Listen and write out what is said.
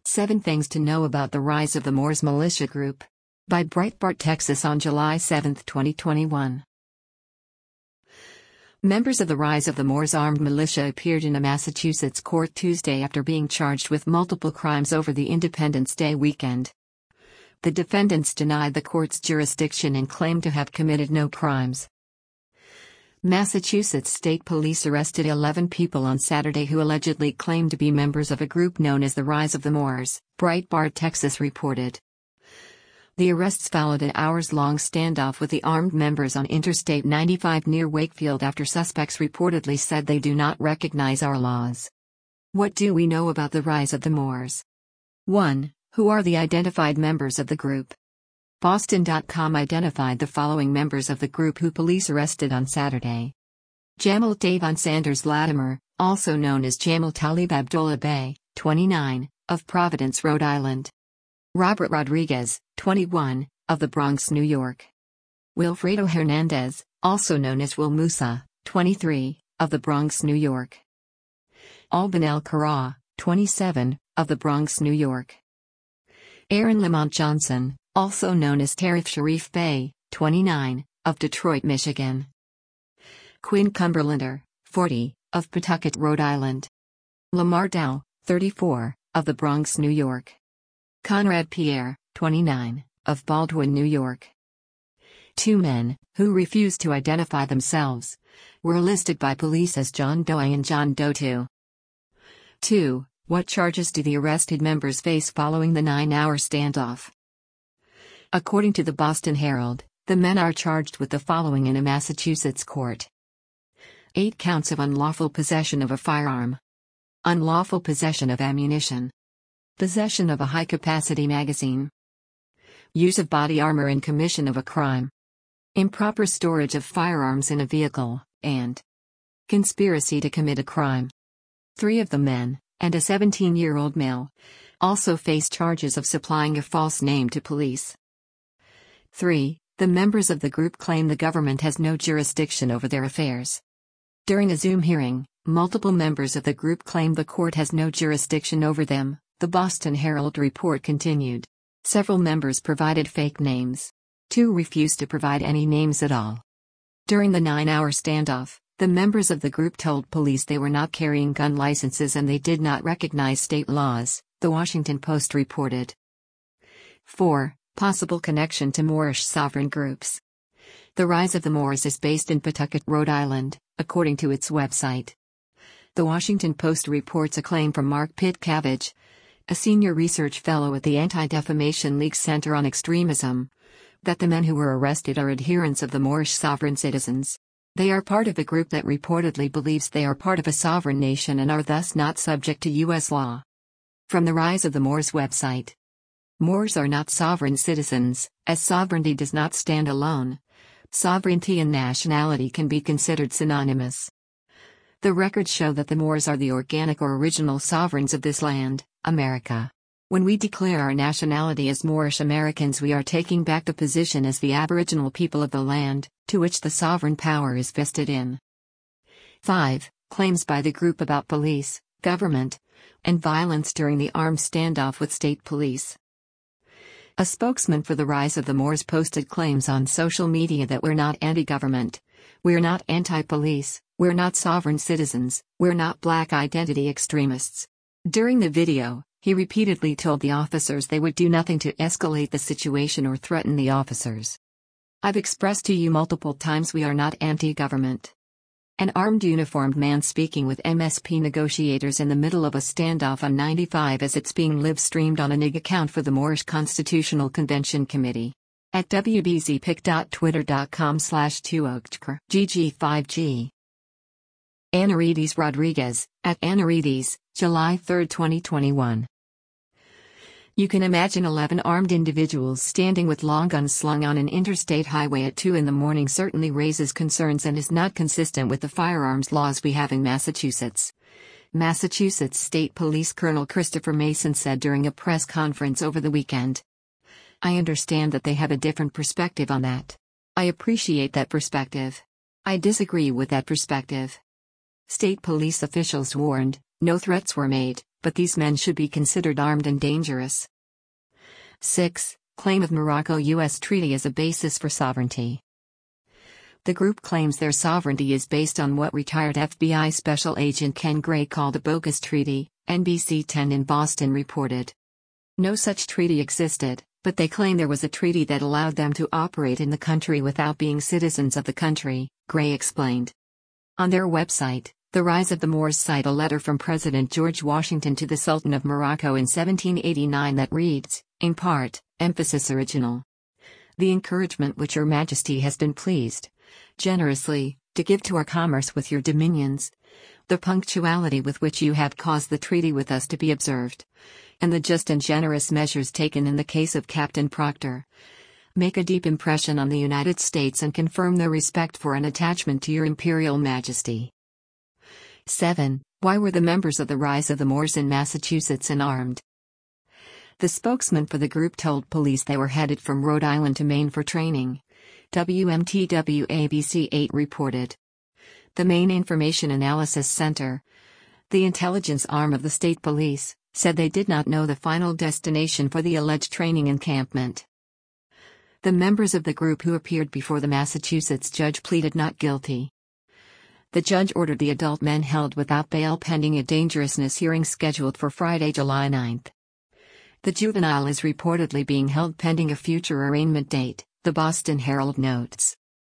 7 Things to Know About the Rise of the Moors Militia Group. By Breitbart, Texas on July 7, 2021. Members of the Rise of the Moors armed militia appeared in a Massachusetts court Tuesday after being charged with multiple crimes over the Independence Day weekend. The defendants denied the court's jurisdiction and claimed to have committed no crimes. Massachusetts State Police arrested 11 people on Saturday who allegedly claimed to be members of a group known as the Rise of the Moors, Breitbart Texas reported. The arrests followed an hours-long standoff with the armed members on Interstate 95 near Wakefield after suspects reportedly said they do not recognize our laws. What do we know about the Rise of the Moors? 1. Who are the identified members of the group? Boston.com identified the following members of the group who police arrested on Saturday. Jamal Davon Sanders Latimer, also known as Jamal Talib Abdullah Bey, 29, of Providence, Rhode Island. Robert Rodriguez, 21, of the Bronx, New York. Wilfredo Hernandez, also known as Will Musa, 23, of the Bronx, New York. Albanel Carra, 27, of the Bronx, New York. Aaron Lamont Johnson, also known as Tarif Sharif Bey, 29, of Detroit, Michigan. Quinn Cumberlander, 40, of Pawtucket, Rhode Island. Lamar Dow, 34, of the Bronx, New York. Conrad Pierre, 29, of Baldwin, New York. 2 men, who refused to identify themselves, were listed by police as John Doe I and John Doe II. 2. What charges do the arrested members face following the 9-hour standoff? According to the Boston Herald, the men are charged with the following in a Massachusetts court. 8 counts of unlawful possession of a firearm. Unlawful possession of ammunition. Possession of a high-capacity magazine. Use of body armor in commission of a crime. Improper storage of firearms in a vehicle, and conspiracy to commit a crime. 3 of the men, and a 17-year-old male, also face charges of supplying a false name to police. 3. The members of the group claim the government has no jurisdiction over their affairs. During a Zoom hearing, multiple members of the group claimed the court has no jurisdiction over them, the Boston Herald report continued. Several members provided fake names. 2 refused to provide any names at all. During the 9-hour standoff, the members of the group told police they were not carrying gun licenses and they did not recognize state laws, The Washington Post reported. 4. Possible connection to Moorish sovereign groups. The Rise of the Moors is based in Pawtucket, Rhode Island, according to its website. The Washington Post reports a claim from Mark Pitcavage, a senior research fellow at the Anti-Defamation League Center on Extremism, that the men who were arrested are adherents of the Moorish sovereign citizens. They are part of a group that reportedly believes they are part of a sovereign nation and are thus not subject to U.S. law. From the Rise of the Moors website. Moors are not sovereign citizens, as sovereignty does not stand alone. Sovereignty and nationality can be considered synonymous. The records show that the Moors are the organic or original sovereigns of this land, America. When we declare our nationality as Moorish Americans, we are taking back the position as the Aboriginal people of the land, to which the sovereign power is vested in. 5. Claims by the group about police, government, and violence during the armed standoff with state police. A spokesman for the Rise of the Moors posted claims on social media that we're not anti-government, we're not anti-police, we're not sovereign citizens, we're not black identity extremists. During the video, he repeatedly told the officers they would do nothing to escalate the situation or threaten the officers. I've expressed to you multiple times we are not anti-government. An armed uniformed man speaking with MSP negotiators in the middle of a standoff on 95 as it's being live-streamed on a NIG account for the Moorish Constitutional Convention Committee. At wbzpic.twitter.com/2oktr GG5G. Anarides Rodriguez, at Anarides, July 3, 2021. You can imagine 11 armed individuals standing with long guns slung on an interstate highway at 2 in the morning certainly raises concerns and is not consistent with the firearms laws we have in Massachusetts. Massachusetts State Police Colonel Christopher Mason said during a press conference over the weekend. I understand that they have a different perspective on that. I appreciate that perspective. I disagree with that perspective. State police officials warned, no threats were made, but these men should be considered armed and dangerous. 6. Claim of Morocco-U.S. treaty as a basis for sovereignty. The group claims their sovereignty is based on what retired FBI Special Agent Ken Gray called a bogus treaty, NBC 10 in Boston reported. No such treaty existed, but they claim there was a treaty that allowed them to operate in the country without being citizens of the country, Gray explained. On their website, The Rise of the Moors cite a letter from President George Washington to the Sultan of Morocco in 1789 that reads, in part, emphasis original. The encouragement which your Majesty has been pleased, generously, to give to our commerce with your dominions, the punctuality with which you have caused the treaty with us to be observed, and the just and generous measures taken in the case of Captain Proctor, make a deep impression on the United States and confirm their respect for and attachment to your Imperial Majesty. 7. Why were the members of the Rise of the Moors in Massachusetts unarmed? The spokesman for the group told police they were headed from Rhode Island to Maine for training. WMTW ABC 8 reported. The Maine Information Analysis Center, the intelligence arm of the state police, said they did not know the final destination for the alleged training encampment. The members of the group who appeared before the Massachusetts judge pleaded not guilty. The judge ordered the adult men held without bail pending a dangerousness hearing scheduled for Friday, July 9. The juvenile is reportedly being held pending a future arraignment date, the Boston Herald notes.